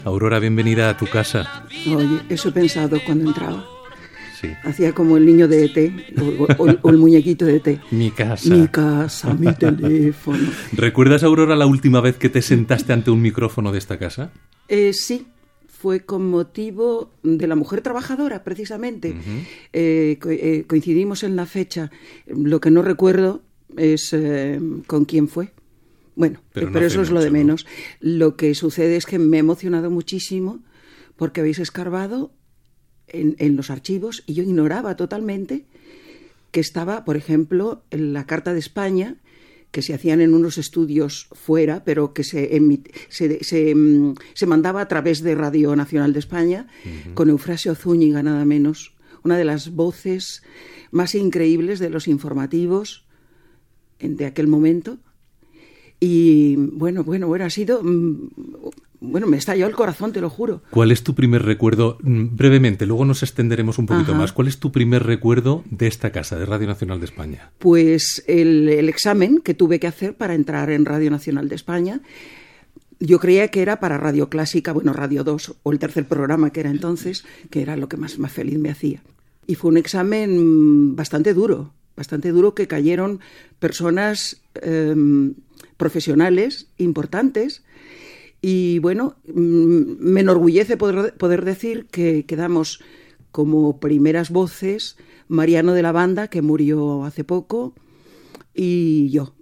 Aurora, bienvenida a tu casa. Oye, eso he pensado cuando entraba. Sí. Hacía como el niño de E.T. o el muñequito de E.T. Mi casa. Mi casa, mi teléfono. ¿Recuerdas, Aurora, la última vez que te sentaste ante un micrófono de esta casa? Sí, fue con motivo de la mujer trabajadora, precisamente. Coincidimos en la fecha. Lo que no recuerdo es con quién fue. Bueno, pero no eso es mucho, lo de ¿no? menos. Lo que sucede es que me he emocionado muchísimo porque habéis escarbado en los archivos y yo ignoraba totalmente que estaba, por ejemplo, en la Carta de España, que se hacían en unos estudios fuera, pero que se mandaba a través de Radio Nacional de España, con Eufrasio Zúñiga, nada menos, una de las voces más increíbles de los informativos de aquel momento. Y bueno, ha sido... Bueno, me estalló el corazón, te lo juro. ¿Cuál es tu primer recuerdo? Brevemente, luego nos extenderemos un poquito más. ¿Cuál es tu primer recuerdo de esta casa, de Radio Nacional de España? Pues el examen que tuve que hacer para entrar en Radio Nacional de España. Yo creía que era para Radio Clásica, bueno, Radio 2, o el tercer programa que era entonces, que era lo que más feliz me hacía. Y fue un examen bastante duro que cayeron personas profesionales importantes. Y bueno, me enorgullece poder decir que quedamos como primeras voces Mariano de la Banda, que murió hace poco, y yo.